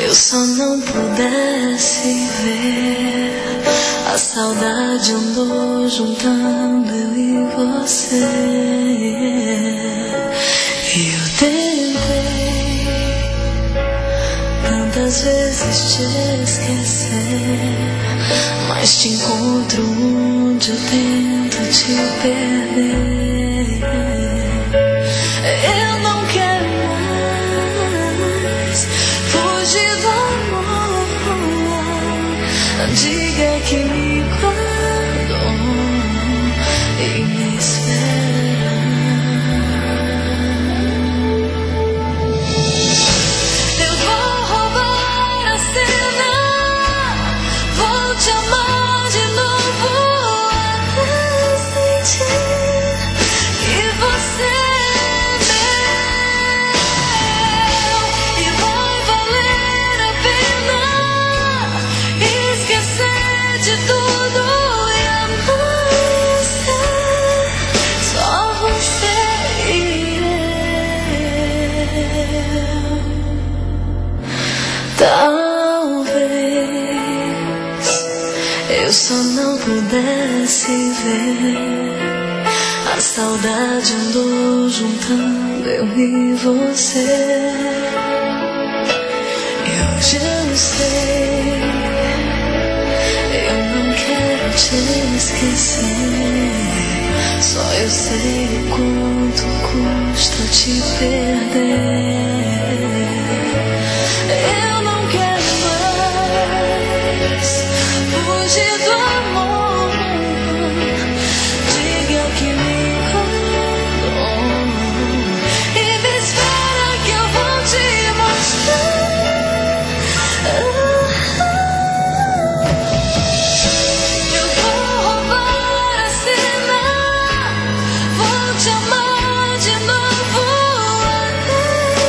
eu só não pudesse ver, a saudade andou juntando eu e você. E eu tentei tantas vezes te esquecer, mas te encontro onde eu tento te perder. Eu não quero mais fugir do amor. Diga que me guardou e me espera. Eu vou roubar a cena, vou te amar de novo até sentir que você talvez eu só não pudesse ver, a saudade andou juntando eu e você. E hoje eu sei, eu não quero te esquecer, só eu sei o quanto custa te perder. Eu não quero mais fugir do amor. Diga que me encontrou e me espera que eu vou te mostrar. Eu vou roubar a cena, vou te amar de novo até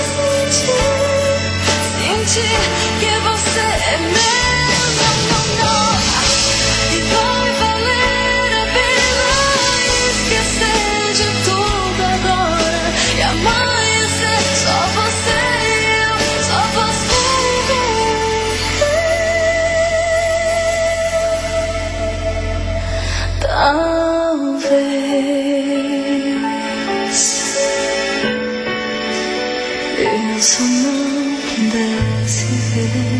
sentir que você é meu, não, não, não. E vai valer a pena esquecer de tudo agora e amanhecer só você e eu, só você e eu. Talvez eu só não pudesse ver